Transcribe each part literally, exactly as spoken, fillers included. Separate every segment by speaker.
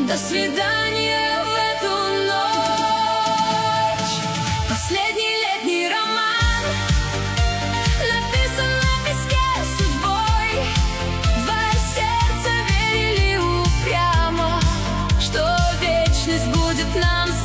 Speaker 1: До свидания в эту ночь. Последний летний роман написан на песке судьбой. Два сердца верили упрямо, что вечность будет нам с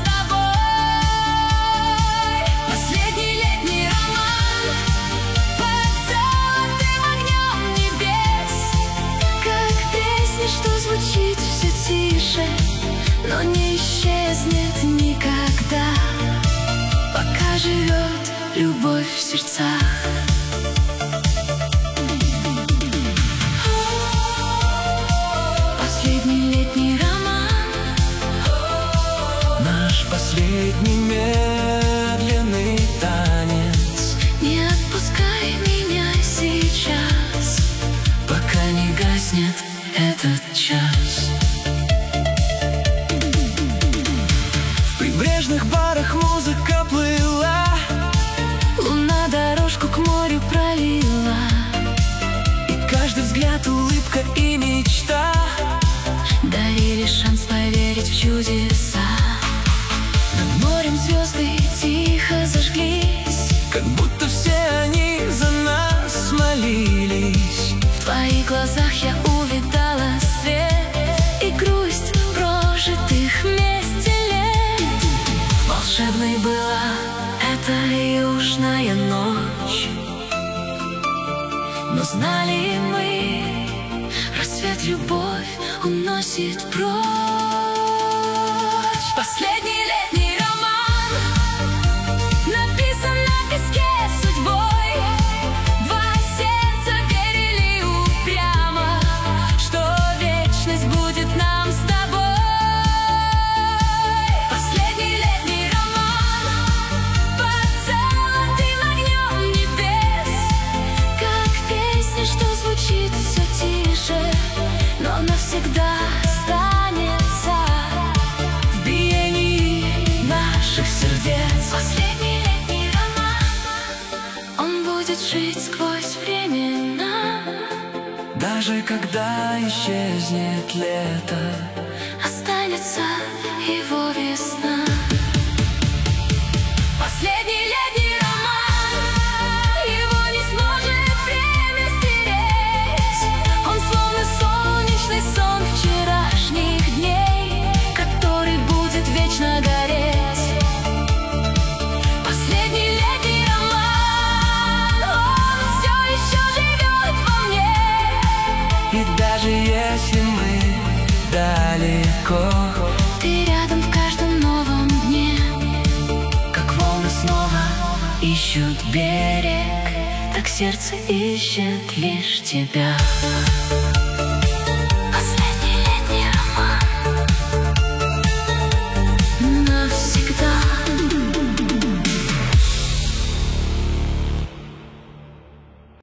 Speaker 1: тобой. Последний летний роман под золотым огнем небес, как песня, что звучит все тише, но не исчезнет никогда, пока живет любовь в сердцах. Последний летний роман,
Speaker 2: наш последний медленный танец.
Speaker 1: не отпускай меня сейчас,
Speaker 2: Пока не гаснет
Speaker 1: этот час.
Speaker 2: в прибрежных барах музыка плыла,
Speaker 1: Луна дорожку к морю пролила,
Speaker 2: и каждый взгляд улыбка и мечта
Speaker 1: дарили шанс поверить в чудеса.
Speaker 2: над морем звезды
Speaker 1: Тихо зажглись,
Speaker 2: как будто все они за нас молились.
Speaker 1: в твоих глазах я увидала свет и грусть прожитых вместе лет. Волшебной была эта южная ночь, но знали мы, рассвет любовь уносит прочь. Последний летний роман написан на песке судьбой. Два сердца верили упрямо, что вечность будет нам с тобой. Последний летний роман под золотым огнем небес, как песня, что звучит все тише, но навсегда останется в биении наших сердец. Последний летний роман, он будет жить сквозь времена,
Speaker 2: Даже когда исчезнет лето,
Speaker 1: останется его весна. Последний летний роман, его не сможет время стереть. Он словно солнечный сон вчерашних дней, который будет вечно гореть. Последний летний роман, он все еще живет во мне.
Speaker 2: и даже если мы далеко,
Speaker 1: Ты рядом в каждом новом дне,
Speaker 2: как волны снова
Speaker 1: ищут берег, так сердце ищет лишь тебя.